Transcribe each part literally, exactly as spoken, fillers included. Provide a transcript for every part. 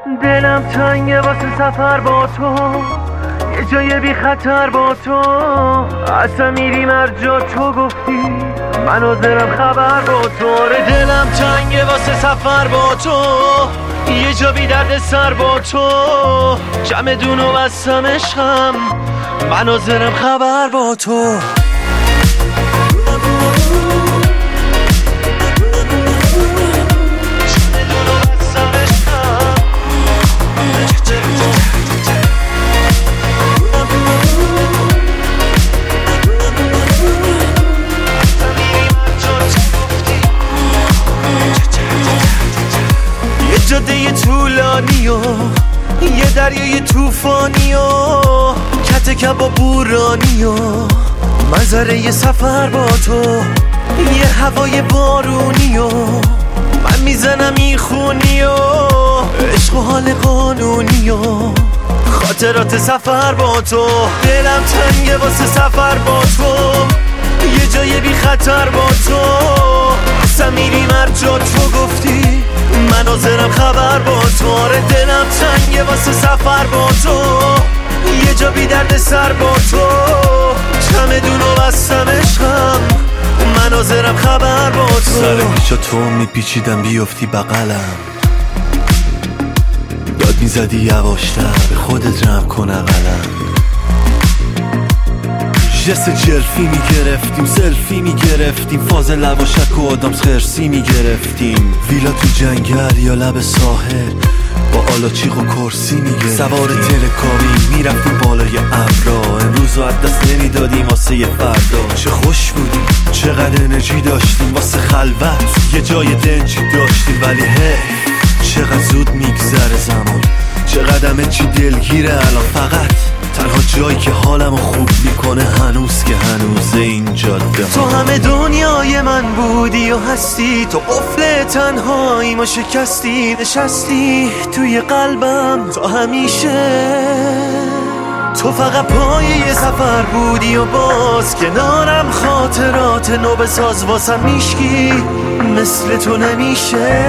دلم تنگه واسه سفر با تو، یه جای بی خطر با تو. اصلا میریم هر جا تو گفتی، من حاضرم خبر با تو. دلم تنگه واسه سفر با تو، یه جا بی درد سر با تو. چمدون و بستم عشقم، من حاضرم خبر با تو. جاده طولانی و یه دریای توفانی و کت کباب بورانی و منظره یه سفر با تو، یه هوای بارونی و من میزنم میخونی و عشق و حال قانونی و خاطرات سفر با تو. دلم تنگه واسه سفر با تو، یه جای بی خطر با تو. اصلا میریم هر جا تو گفتی، من حاضرم خبر با تو. آره دلم تنگه واسه سفر با تو، یه جا بی درد سر با تو. چمدون و بستم عشقم، من حاضرم خبر با تو. سر پیچا تو میپیچیدم بیفتی بغلم، داد میزدی یواشتر به خودت رم کن اقلم. جست جلفی میگرفتیم، سلفی میگرفتیم، فاز لواشک و آدم خرسی میگرفتیم. ویلا تو جنگل یا لب ساحل با آلاچیق و کرسی میگرفتیم. سوار تلکابی میرفتیم بالای ابرا، امروز رو از دست نمیدادیم واسه یه فردا. چه خوش بودیم، چقدر انرژی داشتیم واسه خلوت، یه جای دنجی داشتیم. ولی هی چقدر زود میگذره زمان، چقدر همه چی دلگیره الان. فقط تنها جایی که حالمو خوب میکنه هنوز که هنوزه این جاده. تو همه دنیای من بودی و هستی، تو قفل تنهایی ما شکستی. نشستی توی قلبم تا همیشه، تو فقط پای یه سفر بودی و باز کنارم خاطرات نو بساز. واسم میشکی مثل تو نمیشه.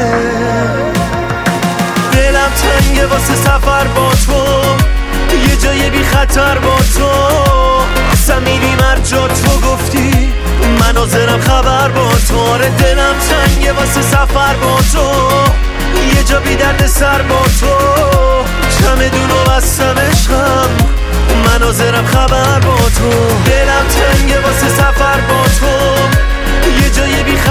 دلم تنگه واسه سفر با تو، یه جای بی خطر با تو. اصلا میریم هر جا تو گفتی، من حاضرم خبر با تو. آره دلم تنگه واسه سفر با تو، یه جا بی درد سر با تو. چمدون و بستم عشقم، من حاضرم خبر با تو. دلم تنگه واسه سفر با تو، یه جای بی